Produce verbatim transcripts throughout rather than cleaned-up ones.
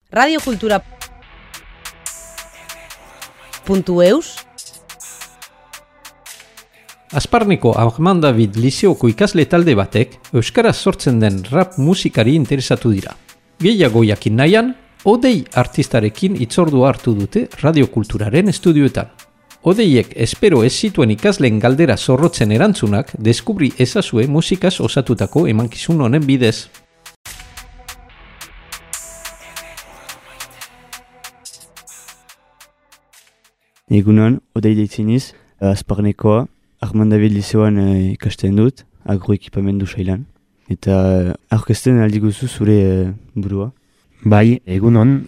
radiokultura puntu eus Asparneko Armand David lizeoko ikasle talde batek euskaraz sortzen den rap musikari interesatu dira. Gehiago jakin nahian, Odei artistarekin hitzordua hartu dute radiokulturaren estudioetan. Odeiek espero ez zituen ikasleen galdera zorrotzen erantzunak deskubri ezazue musikaz osatutako emankizun honen bidez. Egunon, Odei deitziniz, Asparnekoa, Armand David lizeoan uh, ikasten dut, agroekipamendu sailan. Eta uh, aurkezten aldi guzu zure uh, burua. Bai, egunon,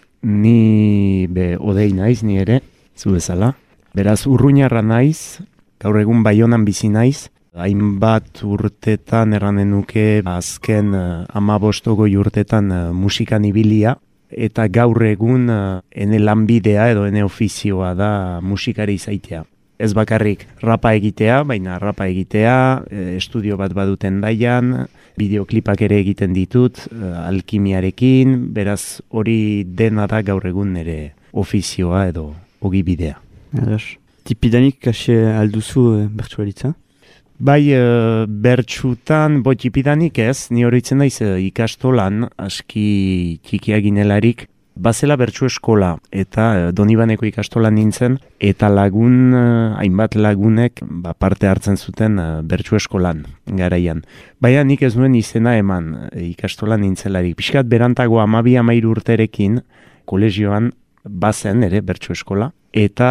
ni be Odei naiz, ni ere, zu bezala. Beraz, urruñarra naiz, gaur egun Baionan bizi naiz. Hainbat urtetan erranen nuke, azken uh, amabostogoi urtetan uh, musikan ibilia. Eta gaur egun uh, ene lanbidea edo ene ofizioa da musikari izaitea. Ez bakarrik rapa egitea, baina rapa egitea, e, estudio bat baduten daian, bideoklipak ere egiten ditut, e, alkimiarekin, beraz hori dena da gaur egun nire ofizioa edo ogibidea. Ados. Tipidanik kase alduzu e, bertsularitza? Bai, e, bertsutan, bo tipidanik ez, ni horitzen naiz e, ikastolan, aski txikia ginelarik, bazela bertsu eskola eta Donibaneko ikastolan nintzen eta lagun, hainbat lagunek ba, parte hartzen zuten bertsu eskolan garaian. Baina nik ez nuen izena eman ikastolan nintzelarik. Piskat berantago amabi amairu urterekin kolegioan bazen ere bertsu eskola eta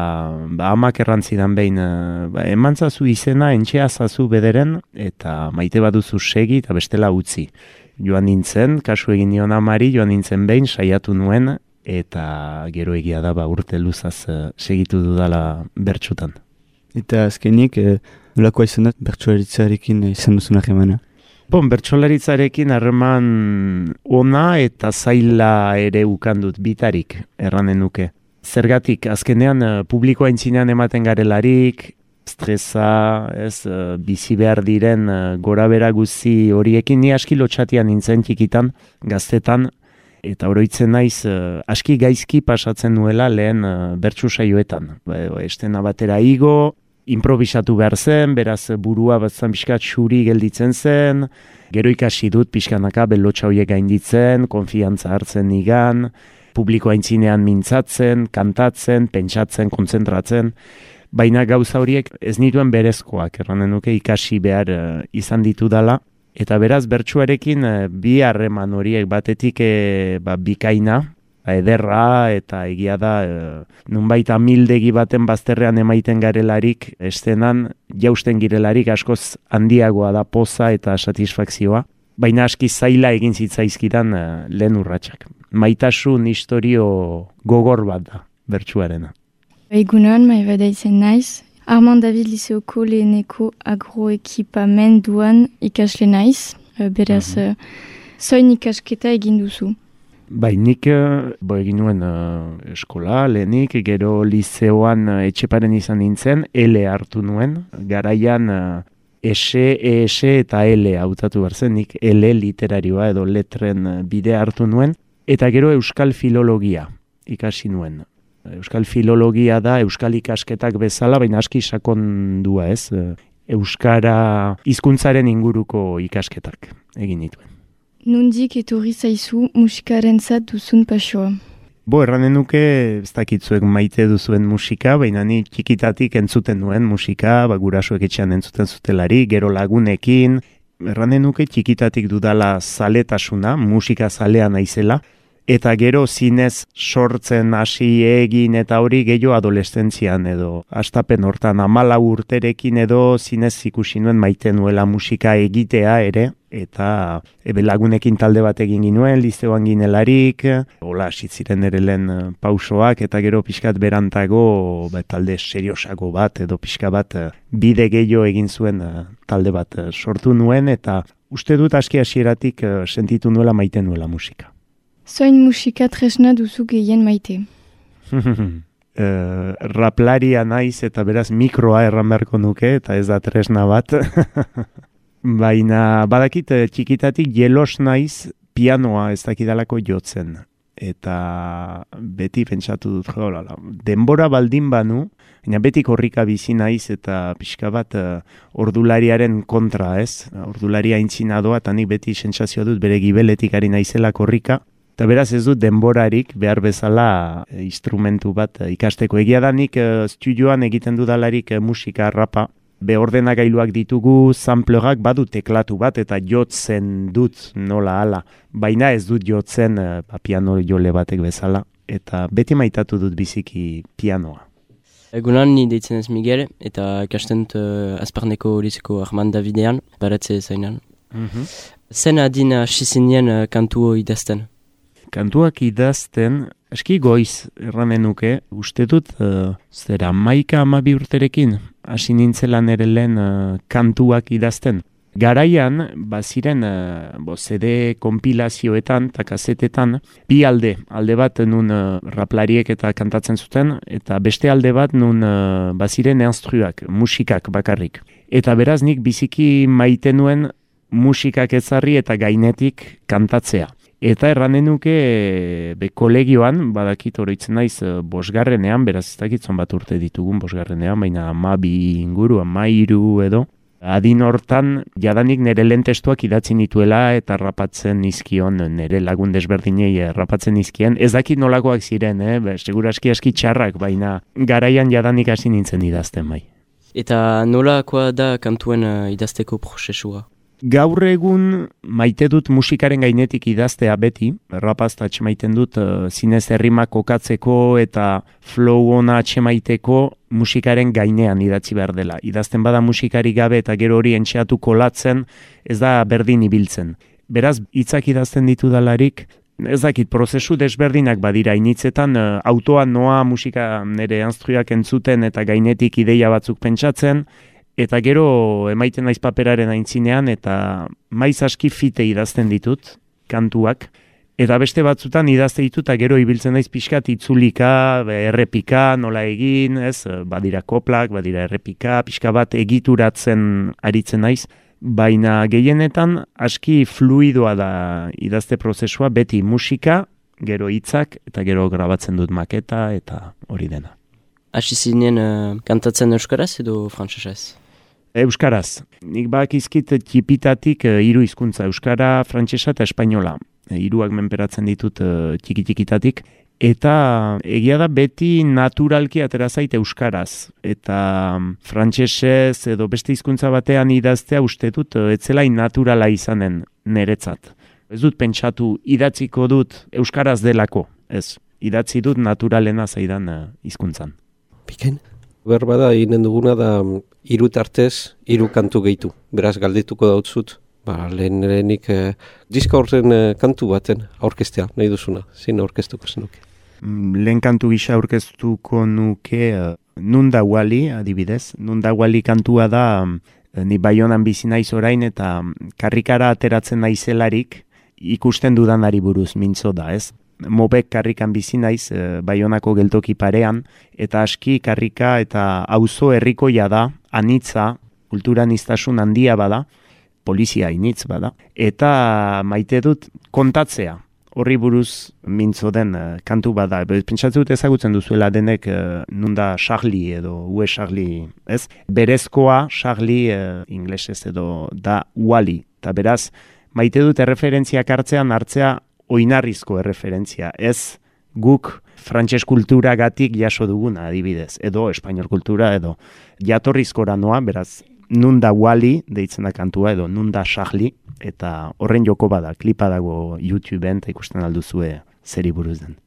ba, amak errantzidan behin ba, emantzazu izena entxeazazu bederen eta maite baduzu segi eta bestela utzi. Joan nintzen, kasu egin nion amari, joan nintzen behin, saiatu nuen, eta gero egia da ba, urte luzaz uh, segitu dudala bertsutan. Eta azkenik, eh, nolakoa izan da bertsularitzarekin izan duzunak emana? Bon, bertsolaritzarekin harreman ona eta zaila ere ukandut bitarik erranen nuke. Zergatik, azkenean uh, publikoa intzinean ematen garelarik, stresa, ez, uh, bizi behar diren uh, gora bera guzti horiekin, ni aski lotxatian nintzen txikitan, gaztetan, eta oroitzen naiz uh, aski gaizki pasatzen nuela lehen uh, bertsu saioetan. Ba, estena batera igo, improvisatu behar zen, beraz burua batzan pixkat xuri gelditzen zen, gero ikasi dut pixkanaka belotxa horiek gainditzen, konfiantza hartzen nigan, publikoa intzinean mintzatzen, kantatzen, pentsatzen, kontzentratzen, baina gauza horiek ez nituen berezkoak, erranen nuke ikasi behar uh, izan ditu dala. Eta beraz, bertsuarekin uh, bi harreman horiek batetik uh, ba, bikaina, ederra eta egia da uh, nunbait amildegi baten bazterrean emaiten garelarik, estenan jausten girelarik askoz handiagoa da poza eta satisfakzioa. Baina aski zaila egin zitzaizkidan uh, lehen urratsak. Maitasun historio gogor bat da bertsuarena. Egunon, maiba daitzen naiz. Armand David lizeoko leheneko agroekipamenduan ikasle naiz. Beraz, mm-hmm. zoin ikasketa egin duzu? Bai, nik bo egin nuen uh, eskola, lehenik, gero lizeoan uh, etxeparen izan nintzen, L hartu nuen. Garaian uh, S, E S eta L hautatu berzen, nik L literarioa edo letren bide hartu nuen. Eta gero euskal filologia ikasi nuen. Euskal filologia da euskal ikasketak bezala, baina aski sakondua ez. Euskara hizkuntzaren inguruko ikasketak egin dituen. Nundik etorri zaizu musikaren zat duzun pasioa? Bo, erranen nuke, ez dakitzuek maite duzuen musika, baina ni txikitatik entzuten nuen musika, ba, gurasoek etxean entzuten zutelari, gero lagunekin. Erranen nuke txikitatik dudala zaletasuna, musika zalea naizela, eta gero zinez sortzen hasi egin eta hori gehiago adolescentzian edo hastapen hortan hamala urterekin edo zinez ikusi nuen maite nuela musika egitea ere eta ebe lagunekin talde bat egin ginuen, lizeoan ginelarik, hola hasi ziren ere lehen pausoak eta gero pixkat berantago ba, talde seriosago bat edo pixka bat bide gehiago egin zuen talde bat sortu nuen eta uste dut aski hasieratik sentitu nuela maite nuela musika. Zoin musika tresna duzu gehien maite? uh, raplaria naiz eta beraz mikroa erran beharko nuke eta ez da tresna bat. Baina badakit txikitatik jelos naiz pianoa ez dakidalako jotzen. eta beti pentsatu dut, jo, lala, denbora baldin banu, baina beti korrika bizi naiz eta pixka bat uh, ordulariaren kontra, ez? Ordularia aintzina doa, eta nik beti sentsazioa dut bere gibeletik ari naizela korrika, eta beraz ez dut denborarik behar bezala e, instrumentu bat e, ikasteko. Egia da nik e, studioan egiten dudalarik e, musika rapa, be ordenagailuak ditugu, samplerak badu teklatu bat eta jotzen dut nola hala. Baina ez dut jotzen e, piano jole batek bezala, eta beti maitatu dut biziki pianoa. Egunan ni deitzen ez Miguel, eta ikasten dut uh, Azparneko Lizeko Armand Davidean, baratze zainan. Mm-hmm. Zen adin hasi zinen uh, kantu idazten? Kantuak idazten, eski goiz erranen nuke, uste dut, uh, zera, maika amabi urterekin, hasi nintzela nere lehen uh, kantuak idazten. Garaian, baziren, uh, bo, C D konpilazioetan eta kasetetan, bi alde, alde bat nun uh, raplariek eta kantatzen zuten, eta beste alde bat nun uh, baziren instruak, musikak bakarrik. Eta beraz nik biziki maite nuen musikak ezarri eta gainetik kantatzea. Eta erranen nuke, be kolegioan, badakit oroitzen naiz, bosgarrenean, beraz ez dakitzon bat urte ditugun bosgarrenean, baina amabi inguru, amairu edo. Adin hortan, jadanik nire lehen testuak idatzi nituela eta rapatzen nizkion, nire lagun desberdinei rapatzen nizkien. Ez dakit nolakoak ziren, eh? Be, seguraski aski txarrak, baina garaian jadanik hasi nintzen idazten bai. Eta nolakoa da kantuen uh, idazteko prozesua? Gaur egun maite dut musikaren gainetik idaztea beti, rapaz atxemaiten dut uh, zinez errimak kokatzeko eta flow ona atxemaiteko musikaren gainean idatzi behar dela. Idazten bada musikari gabe eta gero hori entxeatu kolatzen, ez da berdin ibiltzen. Beraz, hitzak idazten ditu dalarik, ez dakit, prozesu desberdinak badira initzetan, uh, autoan noa musika nire instruiak entzuten eta gainetik ideia batzuk pentsatzen, eta gero emaiten naiz paperaren aintzinean eta maiz aski fite idazten ditut, kantuak. Eta beste batzutan idazte ditut eta gero ibiltzen naiz pixkat itzulika, errepika, nola egin, ez, badira koplak, badira errepika, pixka bat egituratzen aritzen naiz. Baina gehienetan aski fluidoa da idazte prozesua, beti musika, gero hitzak eta gero grabatzen dut maketa eta hori dena. Hasi zinen uh, kantatzen euskaraz edo frantsesez? Euskaraz. Nik bakizkit txipitatik uh, hiru hizkuntza, euskara, frantsesa eta espainola. E, hiruak menperatzen ditut uh, txiki-txikitatik. Eta egia da beti naturalki atera zait euskaraz. Eta um, frantsesez edo beste hizkuntza batean idaztea uste dut uh, etzelain naturala izanen niretzat. Ez dut pentsatu idatziko dut euskaraz delako. Ez, idatzi dut naturalena zaidan uh, hizkuntzan. Piken? Berbada eginen duguna da hiru tartez, hiru kantu gehitu. Beraz galdetuko dautzut, ba, lehen lehenik eh, diska horren eh, kantu baten aurkeztea, nahi duzuna, zin aurkeztuko zenuke. Lehen kantu gisa aurkeztuko nuke uh, Nunda Wali, adibidez. Nunda Wali kantua da, uh, ni Baionan bizi naiz orain eta karrikara ateratzen naizelarik ikusten dudanari buruz mintzo da, ez? Mobek karrikan bizi naiz, e, Baionako geltoki parean, eta aski karrika eta auzo herrikoia da, anitza, kulturaniztasun handia bada, polizia initz bada, eta maite dut kontatzea, horri buruz mintzo den e, kantu bada. Pentsatzen dut ezagutzen duzuela denek e, nunda Charlie edo Ue Charlie, ez? Berezkoa Charlie e, inglesez edo da Wally, eta beraz, maite dut erreferentziak hartzean hartzea oinarrizko erreferentzia, ez guk frantses kulturagatik jaso duguna adibidez, edo espainol kultura, edo jatorrizkora noa, beraz, Nunda Wally deitzen da kantua, edo Nunda Charlie, eta horren joko bada, klipa dago YouTubeen, eta ikusten alduzue zeri buruz den.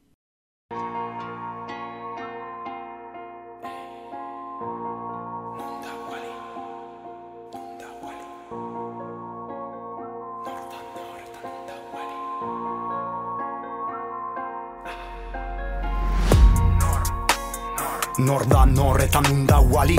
Nor da nor eta nunda Wally,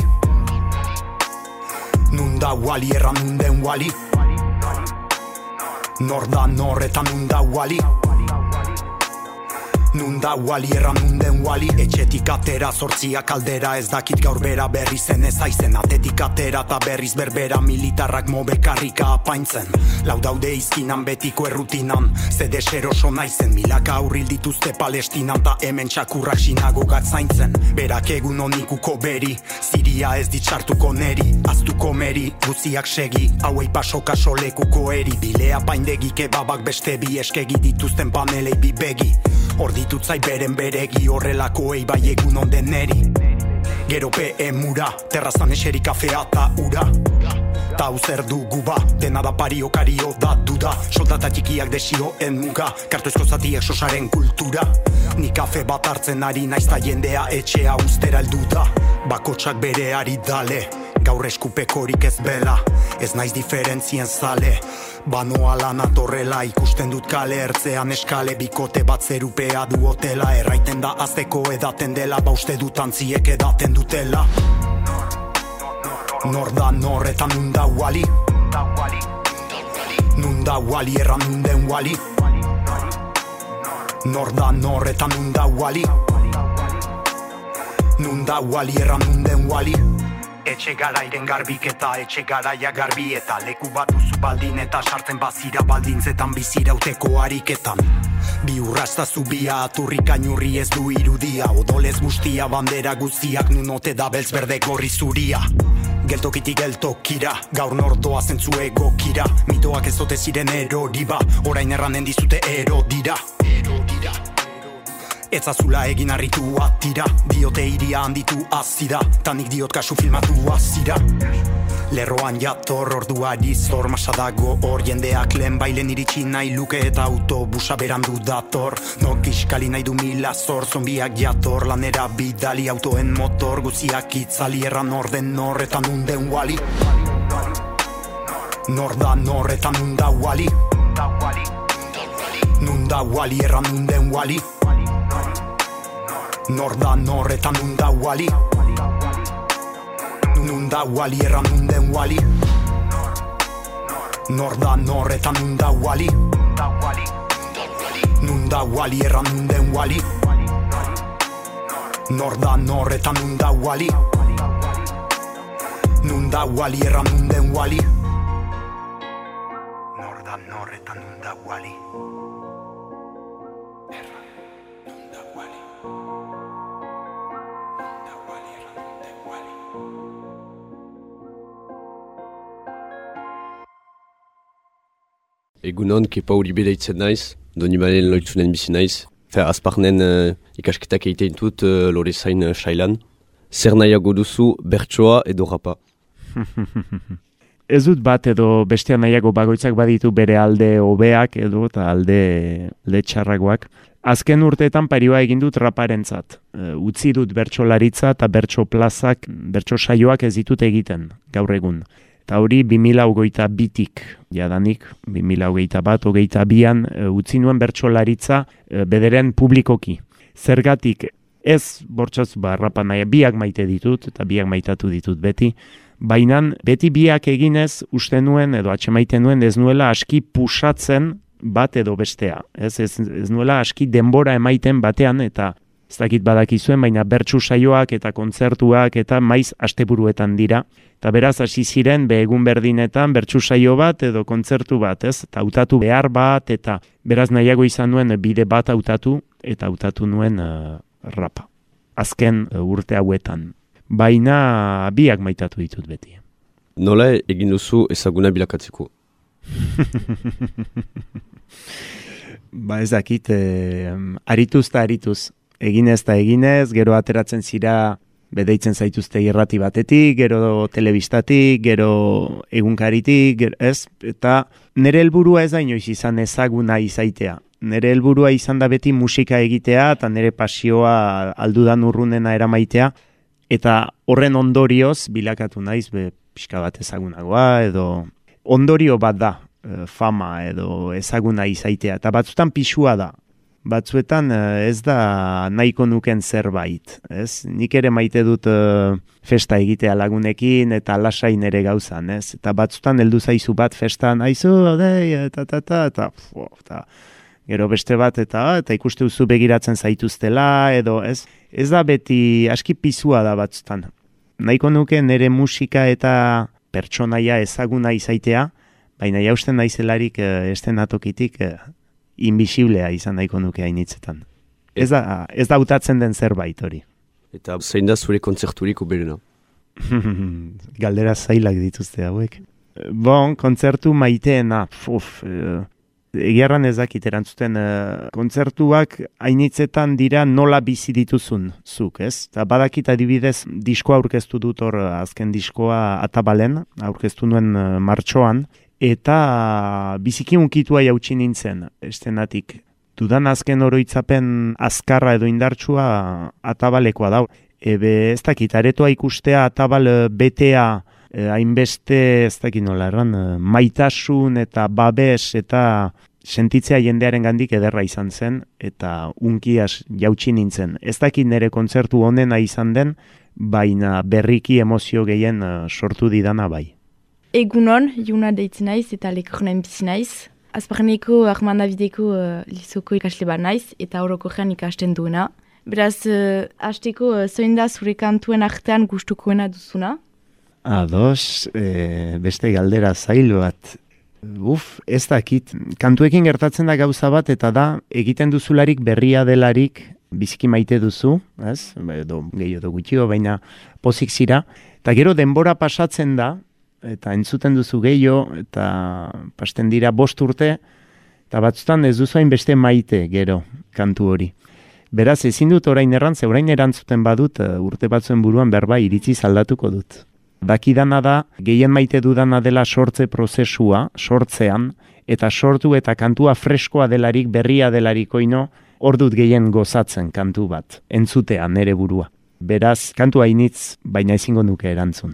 nunda Wally erran nunden Wally. Nor da nor eta nunda Wally, Nunda wali erran nunden wali Etxetik atera zortziak aldera Ez dakit gaur bera berri zen ez aizen Atetik atera eta berriz berbera Militarrak mobekarrika apaintzen Lau daude izkinan betiko errutinan Zede seroso naizen Milaka aurril dituzte Palestinan Ta hemen txakurrak sinagogak zaintzen Berak egun honikuko beri Ziria ez ditxartuko neri Aztuko meri, guziak segi Hauei pasoka solekuko eri Bilea paindegi kebabak beste bi Eskegi dituzten panelei bi begi Hor ditutzai beren beregi horrelakoei bai egun onden neri Gero P M ura, terrazan eseri kafea ta ura Ta hau zer dugu ba, dena da pario kario da duda Soldata txikiak desioen muga, kartoizko zatiek sosaren kultura Ni kafe bat hartzen ari naiz ta jendea etxea ustera heldu da Bakotsak bere ari dale, gaur eskupekorik ez bela Ez naiz diferentzien zale Banoa lan atorrela ikusten dut kale ertzean eskale Bikote bat zerupea du hotela Erraiten da azteko edaten dela Ba uste dut antziek edaten dutela Nor da nor eta nunda wali Nunda wali erran nunden wali Nor da nor eta nunda wali Nunda wali erran nunden wali Etxe garairen garbiketa, etxe garaia garbi eta leku bat duzu baldin eta sartzen bazira baldintzetan bizirauteko ariketan. Bi urrasta zubia, aturrik ainurri ez du irudia, odolez guztia, bandera guztiak nunote da beltz berde gorri zuria. Geltokitik geltokira, gaur nordoa zentzu egokira, mitoak ez zote ziren erori ba, orain erranen dizute ero dira. Etzazula egin harritu atira, diote iria handitu azida, tanik diot kasu filmatu azira. Lerroan jator orduari zor, masa dago hor jendeak lehen bailen iritsi nahi luke eta autobusa berandu dator. Nok iskali nahi du mila zor, zombiak jator, lanera bidali autoen motor, guziak itzali erran orden nor eta nunden wali. Nor da nor eta nunda wali. Nunda wali erran nunden wali. Nor da nor eta nunda wali. Nunda wali erran nunden wali. Nor da nor eta nunda wali. Nunda wali erran nunden wali. Nor da nor eta nunda wali. Nunda wali erran nunden wali. Nor da nor eta nunda wali. Egunon, kepa uri bedaitzen naiz, doni balen loitzunen bizi naiz. Fer, azparnen uh, ikasketak egiten dut uh, lore zain uh, xailan. Zer nahiago duzu, bertsoa edo rapa? Ez dut bat edo bestea nahiago, bagoitzak baditu bere alde hobeak edo eta alde, alde txarragoak. Azken urteetan parioa egin dut raparentzat. Uh, utzi dut bertsolaritza eta bertso plazak, bertso saioak ez ditut egiten gaur egun. Eta hori bi mila hogeita bitik, jadanik, bi mila hogeita bat, hogeita bian, e, utzi nuen bertsolaritza e, bederen publikoki. Zergatik ez bortxaz ba, rapa nahi, biak maite ditut, eta biak maitatu ditut beti, baina beti biak eginez uste nuen, edo atxemaiten nuen, ez nuela aski pusatzen bat edo bestea. Ez, ez, ez nuela aski denbora emaiten batean, eta ez dakit badakizuen, baina bertsu saioak eta kontzertuak eta maiz asteburuetan dira. Eta beraz, hasi ziren, be egun berdinetan, bertsu saio bat edo kontzertu bat, ez? Eta hautatu behar bat, eta beraz nahiago izan nuen bide bat hautatu, eta hautatu nuen uh, rapa. Azken uh, urte hauetan. Baina biak maitatu ditut beti. Nola egin duzu ezaguna bilakatzeko? Ba ez dakit, eh, arituz eta arituz. Eginez eta eginez, gero ateratzen zira bedeitzen zaituzte irrati batetik, gero telebistatik, gero egunkaritik, gero, ez? Eta nire helburua ez da inoiz izan ezaguna izaitea. Nire helburua izan da beti musika egitea eta nire pasioa aldudan urrunena eramaitea. Eta horren ondorioz bilakatu naiz, be, pixka bat ezagunagoa, edo ondorio bat da, fama edo ezaguna izaitea. Eta batzutan pixua da. Batzuetan ez da nahiko nuken zerbait, ez? Nik ere maite dut uh, festa egitea lagunekin eta lasai nere gauzan, ez? Eta batzuetan heldu zaizu bat festan, aizu, odei, eta, eta, eta, eta, eta, Gero beste bat eta eta ikuste duzu begiratzen zaituztela edo ez. Ez da beti aski pizua da batzutan. Nahiko nuke nire musika eta pertsonaia ezaguna izaitea, baina jausten naizelarik eh, estenatokitik eh, invisiblea izan nahiko nuke hainitzetan. Ez da, ez da hautatzen den zerbait hori. Eta zein da zure kontzerturik uberena? Galdera zailak dituzte hauek. Bon, kontzertu maiteena, uf, eh, egiarran ez dakit erantzuten, eh, kontzertuak hainitzetan dira nola bizi dituzun zuk, ez? Ta badakit adibidez, diskoa aurkeztu dut hor, azken diskoa Atabalen, aurkeztu nuen eh, martxoan, eta biziki unkitua jautsi nintzen, estenatik. Dudan azken oroitzapen azkarra edo indartsua Atabalekoa da. Ebe ez dakit, aretoa ikustea Atabal betea, eh, hainbeste ez dakit nola erran, eh, maitasun eta babes eta sentitzea jendearen gandik ederra izan zen, eta unkiaz jautsi nintzen. Ez dakit nire kontzertu honena izan den, baina berriki emozio gehien eh, sortu didana bai. Egunon, Juna deitzen naiz eta Lekornen bizi naiz. Azparneko Armand Davideko uh, lizoko ikasle bat naiz eta orokorrean ikasten duena. Beraz, uh, hasteko uh, zein da zure kantuen artean gustukoena duzuna? Ados, e, beste galdera zail bat. Uf, ez dakit. Kantuekin gertatzen da gauza bat eta da egiten duzularik berria delarik biziki maite duzu, ez? Edo gehiago gutxio, baina pozik zira. Eta gero denbora pasatzen da, eta entzuten duzu gehiago, eta pasten dira bost urte, eta batzutan ez duzu hain beste maite gero kantu hori. Beraz, ezin dut orain errantz, orain erantzuten badut, urte batzuen buruan berba iritzi aldatuko dut. Dakidana da, gehien maite dudana dela sortze prozesua, sortzean, eta sortu eta kantua freskoa delarik, berria delarik oino, hor dut gehien gozatzen kantu bat, entzutean nere burua. Beraz, kantua initz, baina ezingo nuke erantzun.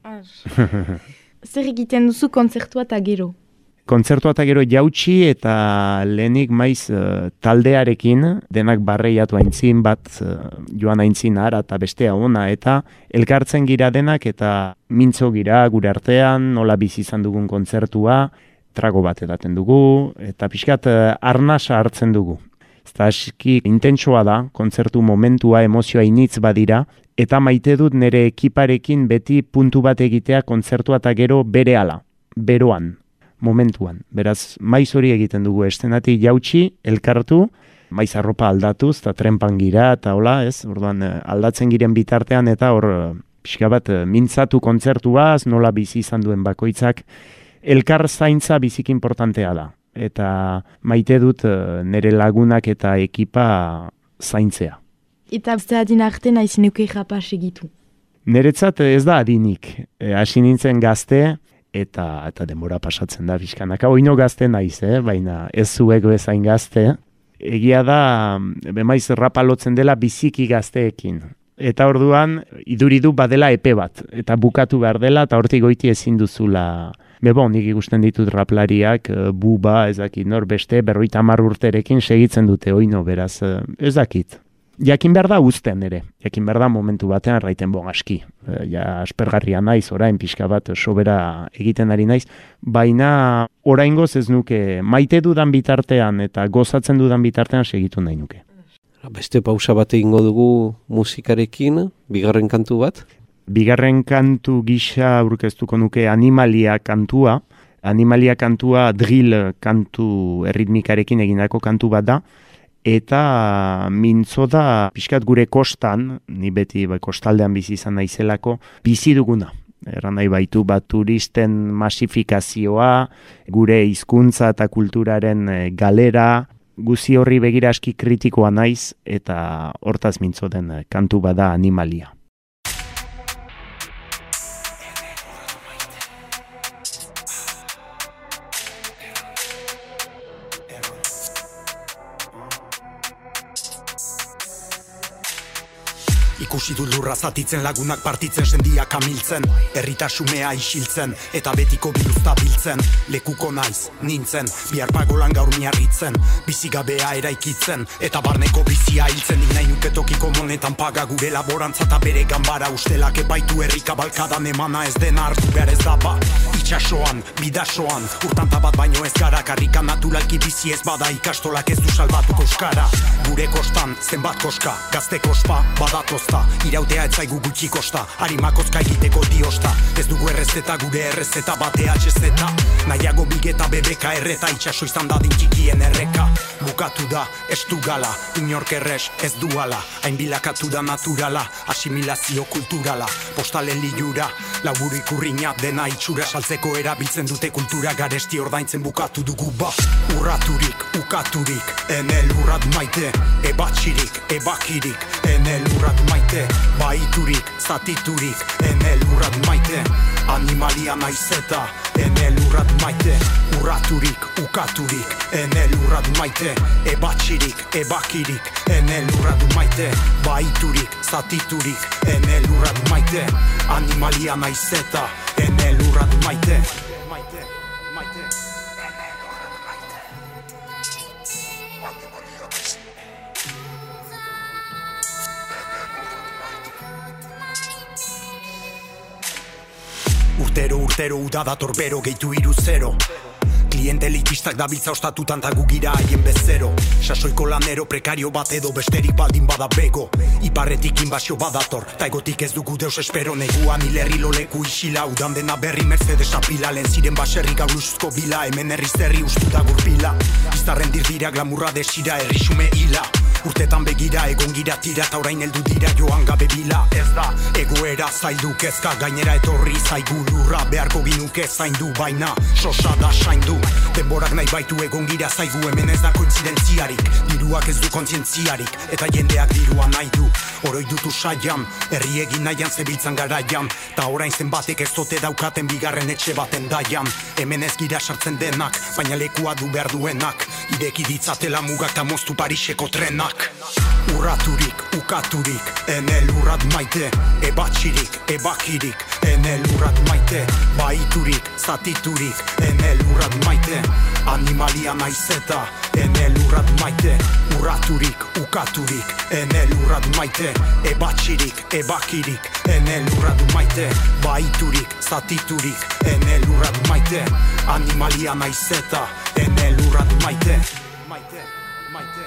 Zer egiten duzu kontzertua eta gero? Kontzertua eta gero jautsi eta lehenik maiz uh, taldearekin, denak barreiatu aintzin bat, uh, joan aintzin ara eta bestea ona, eta elkartzen gira denak eta mintzo gira gure artean, nola bizi izan dugun kontzertua, trago bat edaten dugu, eta pixkat uh, arnasa hartzen dugu. Eta aski intentsoa da, kontzertu momentua, emozioa initz badira, eta maite dut nire ekiparekin beti puntu bat egitea kontzertua eta gero berehala, beroan, momentuan. Beraz, maiz hori egiten dugu estenatik jautsi, elkartu, maiz arropa aldatuz, eta trenpan gira, eta hola, ez, orduan aldatzen giren bitartean, eta hor, pixka bat, mintzatu kontzertuaz, nola bizi izan duen bakoitzak, elkar zaintza biziki importantea da. Eta maite dut nire lagunak eta ekipa zaintzea. Eta ze adin arte nahi nuke rapas egitu? Niretzat ez da adinik. E, hasi nintzen gazte eta eta denbora pasatzen da bizkanaka. Oino gazte naiz, eh? Baina ez zuek bezain gazte. Egia da, bemaiz rapa lotzen dela biziki gazteekin. Eta orduan, iduridu badela epe bat. Eta bukatu behar dela, eta hortik goiti ezin duzula. Bebo, nik ikusten ditut raplariak, buba, ez dakit, nor beste, berroita hamar urterekin segitzen dute, oino, beraz, ez dakit. Jakin behar da uzten ere, jakin behar da momentu batean raiten bon aski. Ja, aspergarria naiz, orain pixka bat sobera egiten ari naiz, baina oraingoz ez nuke maite dudan bitartean eta gozatzen dudan bitartean segitu nahi nuke. Beste pausa bat egingo dugu musikarekin, bigarren kantu bat? Bigarren kantu gisa aurkeztuko nuke Animalia kantua. Animalia kantua drill kantu erritmikarekin egindako kantu bat da. Eta mintzo da pixkat gure kostan, ni beti ba, kostaldean bizi izan naizelako, bizi duguna. Erran nahi baitu bat turisten masifikazioa, gure hizkuntza eta kulturaren galera, guzi horri begira aski kritikoa naiz, eta hortaz mintzo den kantu bada Animalia. Ikusi dut lurra zatitzen, lagunak partitzen, sendiak amiltzen, herritasumea isiltzen, eta betiko biluzta biltzen. Lekuko naiz, nintzen, bihar pagolan gaur miarritzen, bizigabea eraikitzen, eta barneko bizia hiltzen. Nik nahi nuke tokiko monetan paga gure laborantza eta bere ganbara, ustelak epaitu herrika balkadan emana ez dena hartu behar ez daba. Itxasoan, bidasoan, urtanta bat baino ez gara, karrika naturalki bizi ez bada, ikastolak ez du salbatuko euskara. Gure kostan, zenbat koska, gazte kospa, badatozta, irautea ez zaigu gutxi kosta, harimakozka egiteko diosta. Ez dugu errezeta, gure errezeta batea txezeta, nahiago bigeta bebeka erreta, itxaso izan dadin txikien erreka. Bukatu da, ez du gala, inork errez ez duala, hain bilakatu da naturala, asimilazio kulturala, postalen liura, laburu ikurriña dena itxura saltzeko erabiltzen dute kultura garesti ordaintzen bukatu dugu ba. Urraturik, ukaturik, enel urrat maite, ebatxirik, ebakirik, enel urrat maite, baiturik, zatiturik, enel urrat maite, animalia naizeta, enel urrat maite, urraturik, ukaturik, enel urrat maite, ebatxirik, ebakirik, enel urrat maite, baiturik, zatiturik, enel urrat maite, animalia naizeta, enel urrat maite. Urtero, urtero, uda dator bero, gehitu iru zero. Kliente elitistak dabiltza ostatutan ta gugira haien bezero. Sasoiko lanero prekario bat edo besterik baldin bada bego. Iparretik inbazio badator, ta egotik ez dugu deus espero. Neguan hilerri loleku isila, udan dena berri Mercedes apila. Lehen ziren baserrik gauluzuzko bila, hemen herriz herri ustu da gurpila. Izarren dirdira, glamurra desira, herrixume hila. Urtetan begira, egon gira tira, eta orain heldu dira joan gabe bila. Ez da, egoera zaildu kezka, gainera etorri zaigu lurra. Beharko ginuke zaindu, baina sosa da saindu. Denborak nahi baitu egon gira zaigu, hemen ez da kointzidentziarik. Diruak ez du kontzientziarik, eta jendeak dirua nahi du. Oroi dutu saian, herri egin nahian zebiltzan garaian, ta orain zenbatek ez zote daukaten bigarren etxe baten daian. Hemen ez gira sartzen denak, baina lekua du behar duenak. Ireki ditzatela mugak ta moztu Pariseko trenak. Urraturik, ukaturik, enel urrat maite, ebatxirik, ebakirik, enel urrat maite, baiturik, zatiturik, enel urrat maite, animalia naizeta, enel urrat maite, urraturik, ukaturik, enel urrat maite, ebatxirik, ebakirik, enel urrat maite, baiturik, zatiturik, enel urrat maite, animalia naizeta, enel urrat maite. Maite, maite.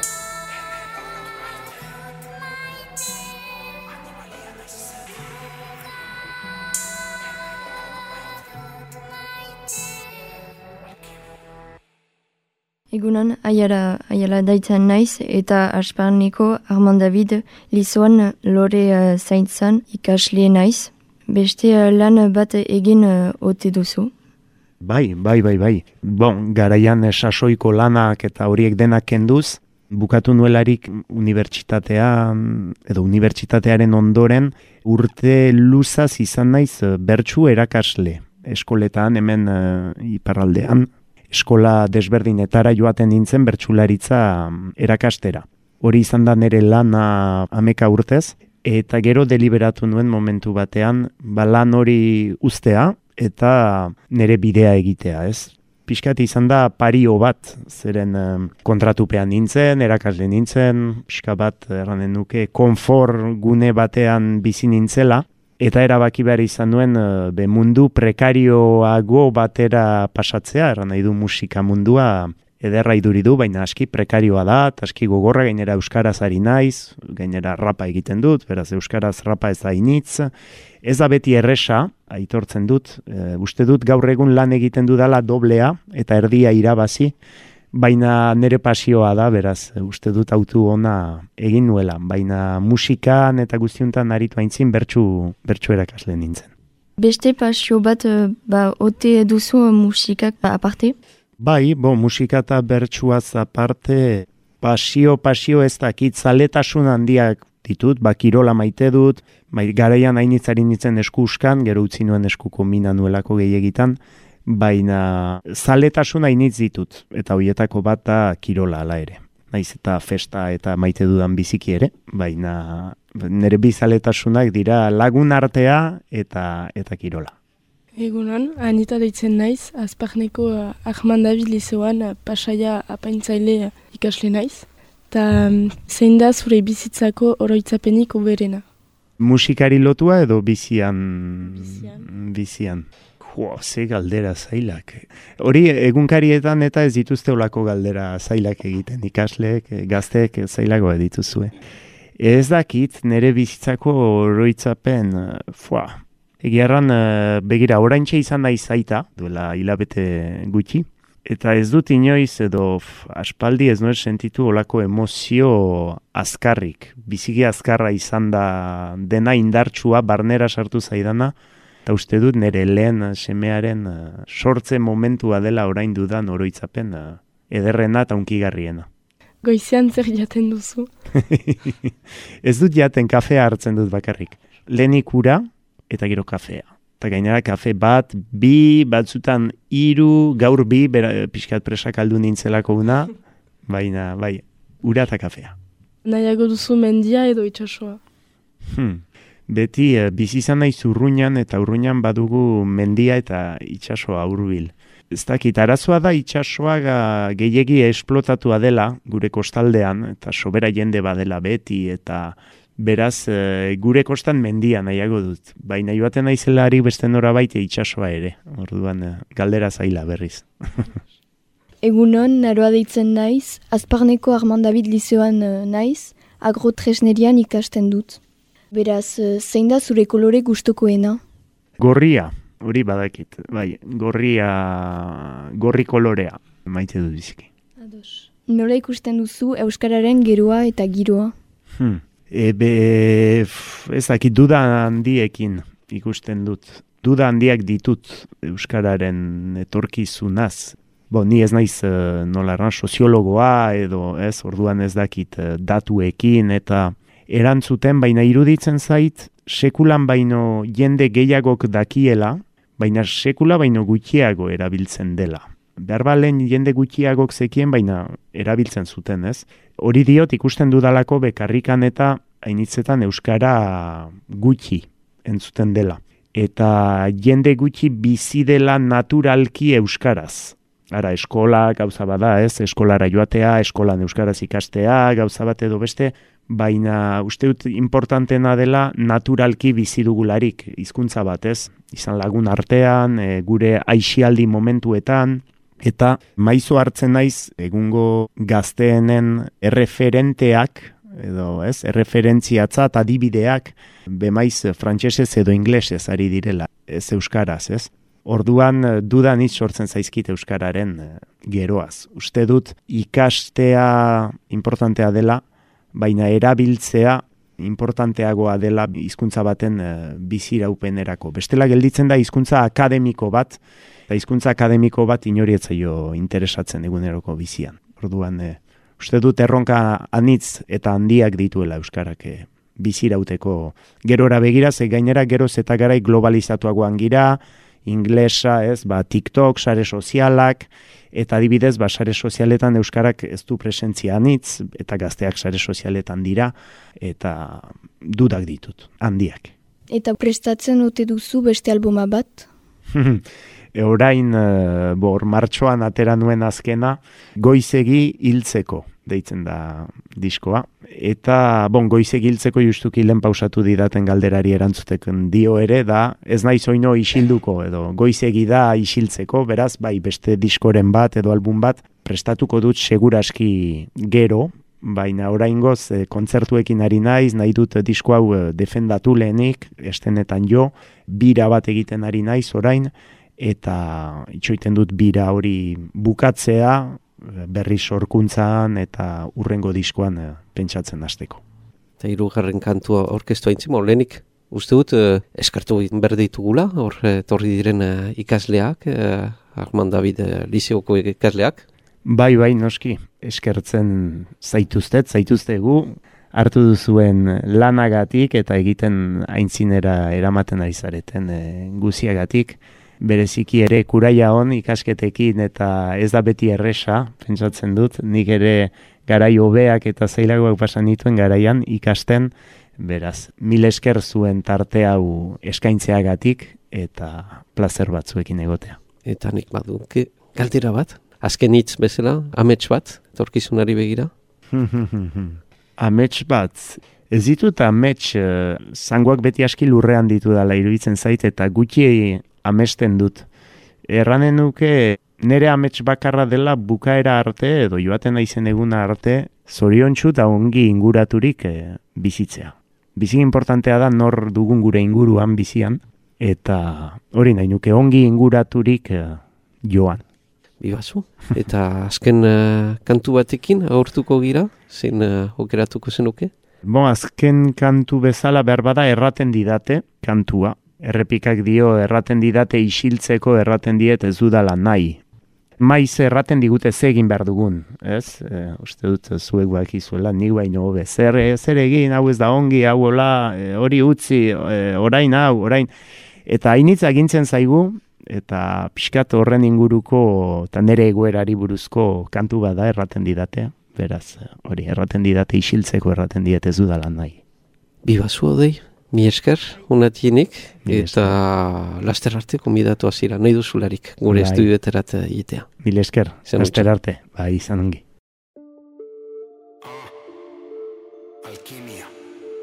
Egunon, aiala, aiala daitzen naiz eta Asparneko Armand David Lizoan lore uh, zaintzan ikasle naiz. Beste uh, lan bat egin uh, ote duzu? Bai, bai, bai, bai. Bon, garaian sasoiko lanak eta horiek denak kenduz, bukatu nuelarik unibertsitatean edo unibertsitatearen ondoren urte luzaz izan naiz bertsu erakasle. Eskoletan hemen uh, iparraldean. Eskola desberdinetara joaten nintzen bertsularitza erakastera. Hori izan da nire lana ameka urtez, eta gero deliberatu nuen momentu batean, ba lan hori uztea eta nire bidea egitea, ez? Piskat izan da pario bat, zeren um, kontratupean nintzen, erakasle nintzen, pixka bat erranen nuke konfor gune batean bizi nintzela, eta erabaki behar izan nuen be mundu prekarioago batera pasatzea, erran nahi du musika mundua ederra iduridu, baina aski prekarioa da, aski gogorra, gainera euskaraz ari naiz, gainera rapa egiten dut, beraz euskaraz rapa ez da initz, ez da beti erresa, aitortzen dut, e, uste dut gaur egun lan egiten dudala doblea, eta erdia irabazi, baina nire pasioa da, beraz, uste dut autu ona egin nuela, baina musikan eta guztiuntan aritu aintzin bertsu, bertsu erakasle nintzen. Beste pasio bat, ba, ote duzu musikak aparte? Bai, bo, musika eta bertsuaz aparte, pasio, pasio ez dakit, zaletasun handiak ditut, ba, kirola maite dut, bai, garaian hainitzari nintzen eskuskan, gero utzi nuen eskuko mina nuelako gehiegitan, baina zaletasuna initz ditut, eta horietako bat da kirola ala ere. Naiz eta festa eta maite dudan biziki ere, baina Nere bizaletasunak dira lagun artea eta eta kirola. Egunon, Anita deitzen naiz, Azparneko uh, Ahmad David lizeoan uh, pasaia apaintzaile uh, ikasle naiz. Ta um, zein da zure bizitzako oroitzapenik uberena? Musikari lotua edo bizian? Bizian. Bizian. Jo, ze galdera zailak. Hori egunkarietan eta ez dituzte olako galdera zailak egiten. Ikasleek, gazteek zailako dituzue. Ez dakit nire bizitzako oroitzapen, fua. Egiarran, begira, oraintxe izan da izaita, duela hilabete gutxi. Eta ez dut inoiz edo f, aspaldi ez nuen sentitu olako emozio azkarrik. Biziki azkarra izan da dena indartsua, barnera sartu zaidana. Eta uste dut nire lehen semearen sortze momentua dela orain dudan oroitzapen ederrena eta unkigarriena. Goizean zer jaten duzu? Ez dut jaten, kafea hartzen dut bakarrik. Lehenik ura eta gero kafea. Eta gainera kafe bat, bi, batzutan hiru, gaur bi, bera, pixkat presak aldu nintzelako una, baina, bai, ura eta kafea. Nahiago duzu mendia edo itsasoa? Hmm. Beti, eh, bizi izan naiz Urruñan eta Urruñan badugu mendia eta itsasoa hurbil. Ez dakit, arazoa da itsasoa gehiegi esplotatua dela gure kostaldean, eta sobera jende badela beti, eta beraz, e, gure kostan mendia nahiago dut. Baina joaten naizelarik beste norabait itsasoa ere. Orduan, e, galdera zaila berriz. Egunon, naroa deitzen naiz, Azparneko Ahmad David lizeoan naiz, agrotresnerian ikasten dut. Beraz, zein da zure kolore gustokoena? Gorria, hori badakit. Bai, gorria, gorri kolorea, maite dut biziki. Ados. Nola ikusten duzu euskararen geroa eta giroa? Hmm. Ebe, f, ez dakit, duda handiekin ikusten dut. Duda handiak ditut euskararen etorkizunaz. Bo, ni ez naiz uh, nolarran soziologoa edo ez, orduan ez dakit uh, datuekin eta erantzuten, baina iruditzen zait, sekulan baino jende gehiagok dakiela, baina sekula baino gutxiago erabiltzen dela. Berbalen jende gutxiagok zekien, baina erabiltzen zuten, ez? Hori diot ikusten dudalako bekarrikan eta hainitzetan euskara gutxi entzuten dela. Eta jende gutxi bizi dela naturalki euskaraz. Ara, eskola gauza bada, ez? Eskolara joatea, eskolan euskaraz ikastea, gauza bat edo beste, baina uste dut importantena dela naturalki bizi dugularik hizkuntza bat, ez? Izan lagun artean, e, gure aisialdi momentuetan, eta maizo hartzen naiz egungo gazteenen erreferenteak, edo ez, erreferentziatzat adibideak, bemaiz frantsesez edo inglesez ari direla, ez euskaraz, ez? Orduan dudan hitz sortzen zaizkit euskararen geroaz. Uste dut ikastea importantea dela, baina erabiltzea importanteagoa dela hizkuntza baten biziraupenerako. Bestela gelditzen da hizkuntza akademiko bat, eta hizkuntza akademiko bat inorietzaio interesatzen eguneroko bizian. Orduan, e, uste dut erronka anitz eta handiak dituela euskarak e, bizirauteko gerora begira, ze gainera geroz eta garai globalizatuagoan gira, inglesa, ez, ba, TikTok, sare sozialak, eta adibidez, ba, sare sozialetan euskarak ez du presentzia anitz, eta gazteak sare sozialetan dira, eta dudak ditut, handiak. Eta prestatzen ote duzu beste albuma bat? E, orain, e, bor, martxoan atera nuen azkena, goizegi hiltzeko, deitzen da diskoa. Eta, bon, goizegi hiltzeko justuki lehen pausatu didaten galderari erantzuteken dio ere, da ez naiz oino isilduko, edo goizegi da isiltzeko, beraz, bai, beste diskoren bat edo album bat, prestatuko dut seguraski gero, baina oraingoz e, kontzertuekin ari naiz, nahi dut disko hau e, defendatu lehenik, estenetan jo, bira bat egiten ari naiz orain, eta itxoiten dut bira hori bukatzea, berri sorkuntzan eta urrengo diskoan e, pentsatzen hasteko. Eta hirugarren kantua orkestua intzimo, lehenik uste dut eh, eskartu berde ditugula, hor etorri diren eh, ikasleak, eh, Ahmad David eh, liseoko ikasleak. Bai, bai, noski, eskertzen zaituztet, zaituztegu, hartu duzuen lanagatik eta egiten aintzinera eramaten ari zareten e, guziagatik. Bereziki ere kuraia on ikasketekin eta ez da beti erresa, pentsatzen dut, nik ere garai hobeak eta zailagoak pasan dituen garaian ikasten, Beraz, mil esker zuen tarte hau eskaintzeagatik eta plazer batzuekin egotea. Eta nik baduke galdera bat, azken hitz bezala, amets bat, etorkizunari begira. Amets bat, ez ditut amets, uh, zangoak beti aski lurrean ditu dala iruditzen zait, eta gutxi amesten dut. Erranen nuke, nire amets bakarra dela bukaera arte, edo joaten naizen eguna arte, zoriontsu eta ongi inguraturik eh, bizitzea. Bizi importantea da nor dugun gure inguruan bizian, eta hori nahi nuke ongi inguraturik eh, joan. Bibazu. Eta azken uh, kantu batekin agurtuko gira, zein uh, okeratuko zenuke? Bon, azken kantu bezala behar bada erraten didate kantua. Errepikak dio erraten didate isiltzeko erraten diet ez dudala nahi. Maiz erraten digute ze egin behar dugun, ez? E, uste dut zuek bakizuela, nik baino hobe. Zer, zer egin, hau ez da ongi, hau hola, e, hori utzi, e, orain hau, orain. Eta hainitz agintzen zaigu, eta pixkat horren inguruko, eta nire egoerari buruzko kantu bada erraten didate. Beraz, hori, erraten didate isiltzeko erraten diet ez dudala nahi. Bibazu odei, mi esker, unatienik, eta laster arte konbidatu azira, nahi duzularik, gure bai. Estudioeterat egitea. Mil esker, laster arte, bai, izan ongi. Alkimia.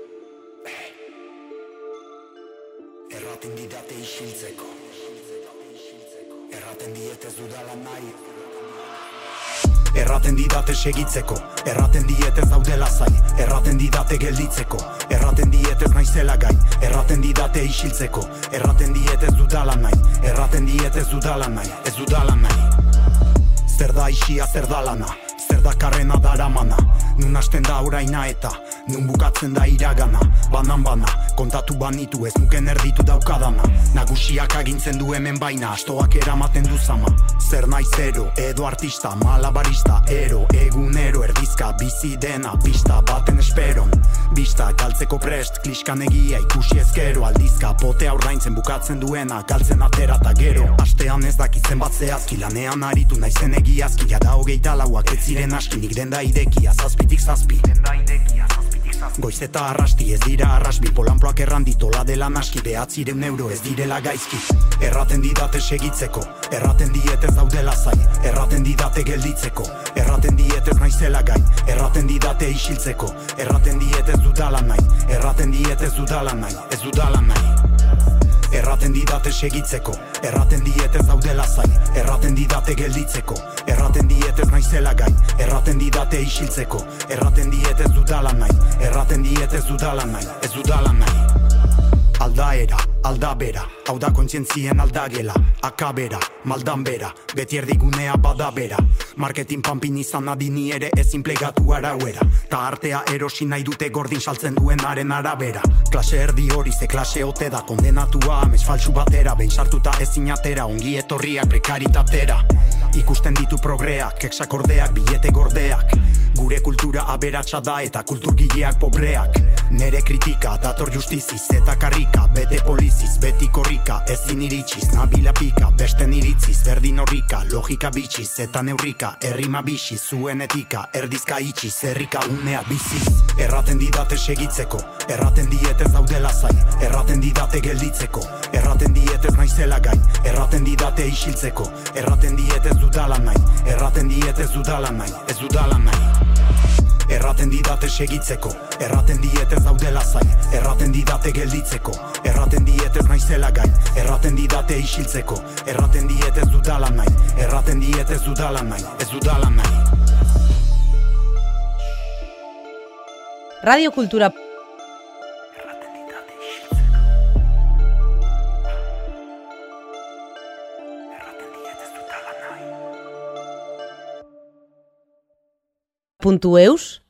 Erraten didate isiltzeko. Erraten dietez dudala nahi. Erraten didate segitzeko, erraten dietez daudela zai, erraten didate gelditzeko, erraten dietez naizela gai, erraten didate isiltzeko, erraten dietez dudala nahi, erraten dietez dudala nahi, ez dudala nahi. Zer da isia, zer da lana, zer da karrena daramana, nun hasten da oraina eta, nun bukatzen da iragana, banan-bana, kontatu banitu ez nuken erditu daukadana, nagusiak agintzen du hemen baina, astoak eramaten du zama, zer nahi zero, edo artista, malabarista, ero, egunero, erdizka, bizi dena, pista, baten esperon, bista, galtzeko prest, kliskan egia, ikusi ezkero, aldizka, potea ordaintzen bukatzen duena, galtzen atera eta gero, astean ez dakitzen bat zehazki, lanean aritu naizen egiazki, jada hogeita lauak ez ziren aski, nik denda idekia, zazpitik zazpi, denda idekia, goiz eta arrasti ez dira arrasbi, polanploak errandito la dela naski, behatzireun euro ez direla gaizki. Erraten didate segitzeko, erraten dietez daudela zai, erraten didate gelditzeko, erraten dietez naizela gai, erraten didate isiltzeko, erraten dietez dudala nahi, erraten dietez dudala nahi, ez dudala nahi. Erraten didate segitzeko, erraten dietez daudela zai, erraten didate gelditzeko, erraten dietez naizela gai, erraten didate isiltzeko, erraten dietez dudala nahi, erraten dietez dudala nahi, ez dudala nahi. Aldaera, aldabera, hau da kontzientzien aldagela, akabera, maldan bera, beti erdigunea badabera, marketing pampin izan adini ere ezin plegatu arauera, ta artea erosi nahi dute gordin saltzen duenaren arabera, klase erdi hori ze klase ote da, kondenatua amez faltsu batera, behin sartuta ezin atera, ongi etorriak prekaritatera, ikusten ditu progreak, eksakordeak, bilete gordeak, gure kultura aberatsa da eta kulturgileak pobreak, nere kritika dator justiziz eta karrika, bete poliziz, beti korrika, ezin iritsiz, nabila pika, besten iritziz, berdin horrika, logika bitxiz eta neurrika, errima bixiz, zuen etika, erdizka itxiz, herrika unea biziz. Erraten didate segitzeko, erraten dietez daudela zai, erraten didate gelditzeko, erraten dietez naizela gai, erraten didate isiltzeko, erraten dietez dudala nahi, erraten dietez dudala nahi, ez dudala nahi. Erraten didate segitzeko, erraten dietez daudela zai, erraten didate gelditzeko, erraten dietez naizela gai, erraten didate isiltzeko, erraten dietez dudala nahi, erraten dietez dudala nahi, ez dudala nahi. Radio Kultura. Puntu eus